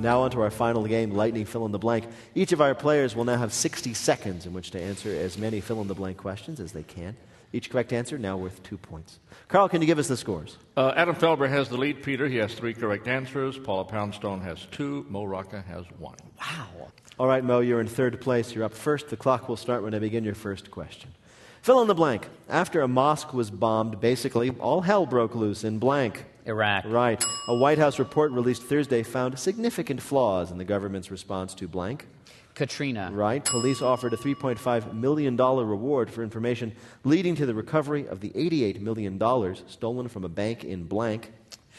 Now on to our final game, Lightning Fill-in-the-Blank. Each of our players will now have 60 seconds in which to answer as many fill-in-the-blank questions as they can. Each correct answer now worth 2 points. Carl, can you give us the scores? Adam Felber has the lead, Peter. He has 3 correct answers. Paula Poundstone has 2. Mo Rocca has 1. Wow. All right, Mo, you're in third place. You're up first. The clock will start when I begin your first question. Fill in the blank. After a mosque was bombed, basically, all hell broke loose in blank. Iraq. Right. A White House report released Thursday found significant flaws in the government's response to blank. Katrina. Right. Police offered a $3.5 million reward for information leading to the recovery of the $88 million stolen from a bank in blank.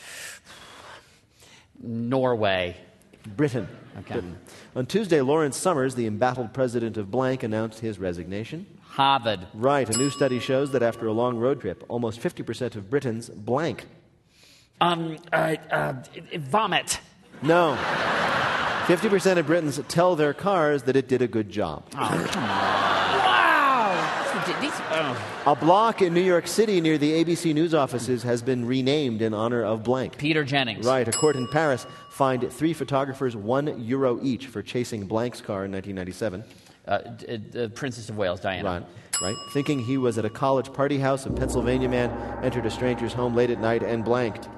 Norway. Britain. Okay. Britain. On Tuesday, Lawrence Summers, the embattled president of blank, announced his resignation. Harvard. Right. A new study shows that after a long road trip, almost 50% of Britons blank. Vomit. No. 50% of Britons tell their cars that it did a good job. Oh, come on. Wow. A block in New York City near the ABC News offices has been renamed in honor of blank. Peter Jennings. Right. A court in Paris fined 3 photographers €1 each for chasing blank's car in 1997. The Princess of Wales, Diana. Right. Thinking he was at a college party house, a Pennsylvania man entered a stranger's home late at night and blanked.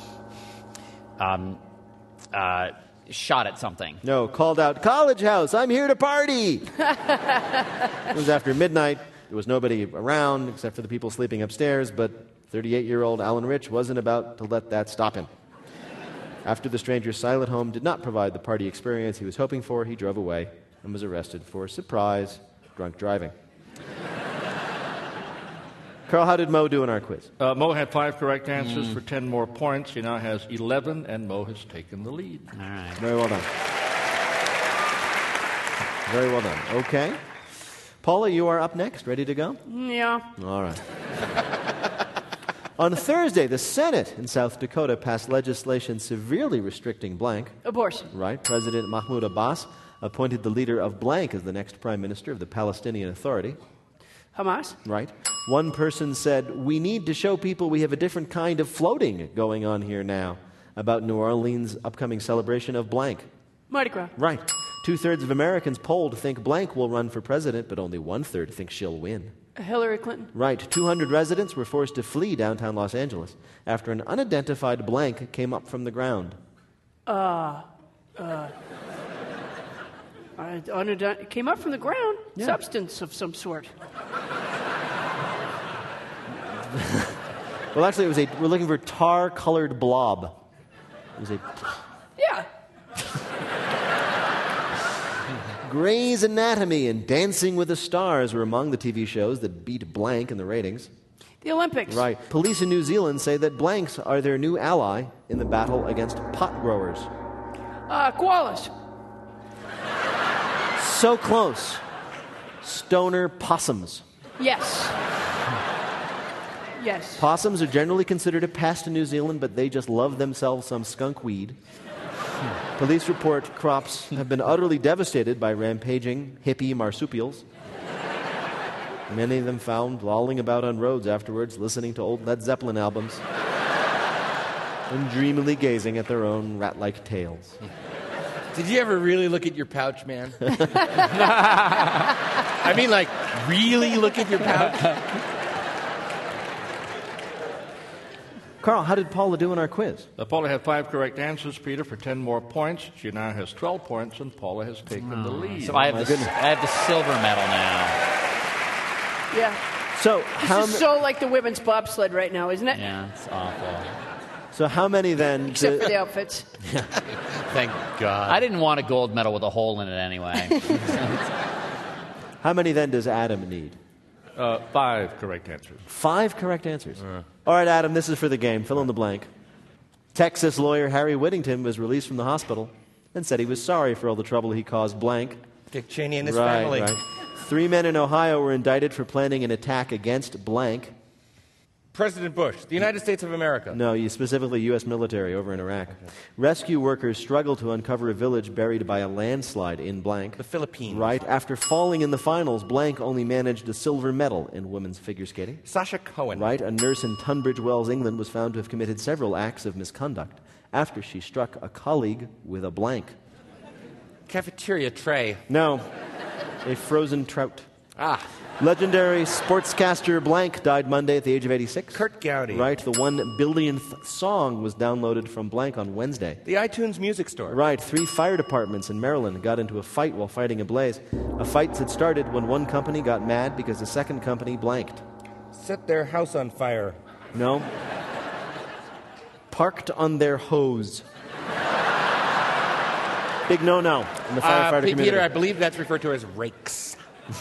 Shot at something. No, called out, "College house, I'm here to party!" It was after midnight. There was nobody around except for the people sleeping upstairs, but 38-year-old Alan Rich wasn't about to let that stop him. After the stranger's silent home did not provide the party experience he was hoping for, he drove away and was arrested for, surprise, drunk driving. Carl, how did Mo do in our quiz? Mo had 5 correct answers for 10 more points. He now has 11, and Mo has taken the lead. All right. Very well done. Very well done. Okay. Paula, you are up next. Ready to go? Yeah. All right. On Thursday, the Senate in South Dakota passed legislation severely restricting blank. Abortion. Right. President Mahmoud Abbas appointed the leader of blank as the next prime minister of the Palestinian Authority. Hamas. Right. One person said, "We need to show people we have a different kind of floating going on here now," about New Orleans' upcoming celebration of blank. Mardi Gras. Right. 2/3 of Americans polled think blank will run for president, but only 1/3 think she'll win. Hillary Clinton. Right. 200 residents were forced to flee downtown Los Angeles after an unidentified blank came up from the ground. It came up from the ground. Yeah. Substance of some sort. Well, actually, we're looking for tar-colored blob. It was a Yeah. Grey's Anatomy and Dancing with the Stars were among the TV shows that beat blank in the ratings. The Olympics. Right. Police in New Zealand say that blanks are their new ally in the battle against pot growers. Koalas. So close. Stoner possums. Yes. Yes. Possums are generally considered a pest in New Zealand, but they just love themselves some skunk weed. Police report crops have been utterly devastated by rampaging hippie marsupials. Many of them found lolling about on roads afterwards, listening to old Led Zeppelin albums and dreamily gazing at their own rat-like tails. Did you ever really look at your pouch, man? I mean, like, really look at your pouch? Carl, how did Paula do in our quiz? Paula had 5 correct answers, Peter, for 10 more points. She now has 12 points, and Paula has taken the lead. So I have the silver medal now. Yeah. So This is so like the women's bobsled right now, isn't it? Yeah, it's awful. So how many then? Except for the outfits. Thank God. I didn't want a gold medal with a hole in it anyway. How many then does Adam need? 5 correct answers. 5 correct answers. All right, Adam, this is for the game. Fill in the blank. Texas lawyer Harry Whittington was released from the hospital and said he was sorry for all the trouble he caused blank. Dick Cheney and his family. Right. 3 men in Ohio were indicted for planning an attack against blank. President Bush, the United States of America. No, specifically U.S. military over in Iraq. Okay. Rescue workers struggled to uncover a village buried by a landslide in blank. The Philippines. Right. After falling in the finals, blank only managed a silver medal in women's figure skating. Sasha Cohen. Right. A nurse in Tunbridge Wells, England, was found to have committed several acts of misconduct after she struck a colleague with a blank? Cafeteria tray. No, a frozen trout. Ah, Legendary sportscaster blank died Monday at the age of 86. Kurt Gowdy. Right, the 1 billionth song was downloaded from blank on Wednesday. The iTunes Music Store. Right, 3 fire departments in Maryland got into a fight while fighting a blaze. A fight had started when one company got mad because the second company blanked. Set their house on fire. No. Parked on their hose. Big no-no in the firefighter community. Peter, I believe that's referred to as rakes.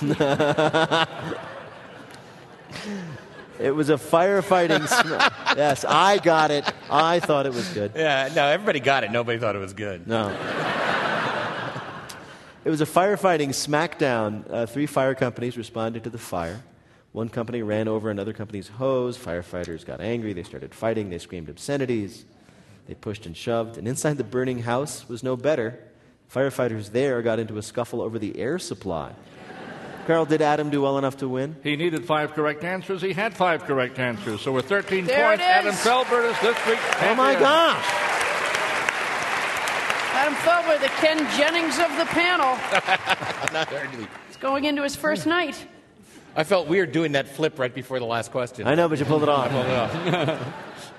It was a firefighting... Yes, I got it. I thought it was good. Yeah, no, everybody got it. Nobody thought it was good. No. It was a firefighting smackdown. 3 fire companies responded to the fire. One company ran over another company's hose. Firefighters got angry. They started fighting. They screamed obscenities. They pushed and shoved. And inside the burning house was no better. Firefighters there got into a scuffle over the air supply. Carl, did Adam do well enough to win? He needed 5 correct answers. He had 5 correct answers. So with 13 There points, it is. Adam Felber is this week's champion. Oh, my gosh! Adam Felber, the Ken Jennings of the panel. Not hardly. He's going into his first night. I felt weird doing that flip right before the last question. I know, but you pulled it off. Pulled it off.